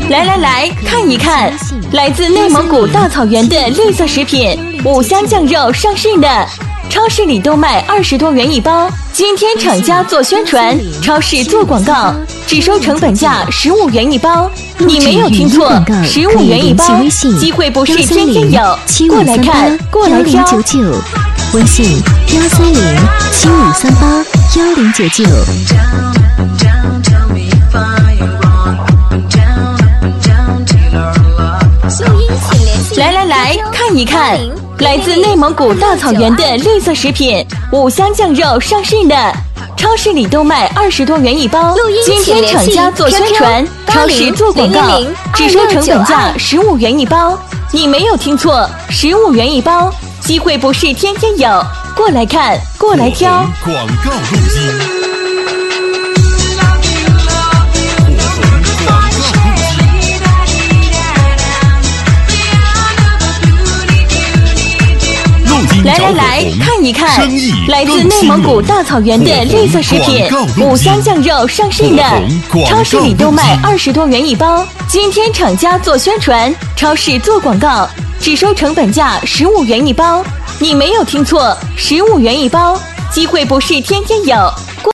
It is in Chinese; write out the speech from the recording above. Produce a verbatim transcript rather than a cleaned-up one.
来来来，看一看，来自内蒙古大草原的绿色食品五香酱肉上市了，超市里都卖二十多元一包。今天厂家做宣传，超市做广告，只收成本价十五元一包。你没有听错，十五元一包，机会不是天天有。过来看，过来挑。 微信幺三零七五三八幺零九九。 来来来，看一看，来自内蒙古大草原的绿色食品五香酱肉上市了，超市里都卖二十多元一包。今天厂家做宣传，超市做广告，只收成本价十五元一包。你没有听错，十五元一包，机会不是天天有。过来看，过来挑。 广告录音。 来来来，看一看，来自内蒙古大草原的绿色食品五香酱肉上市了，超市里都卖二十多元一包。今天厂家做宣传，超市做广告，只收成本价十五元一包。你没有听错，十五元一包，机会不是天天有。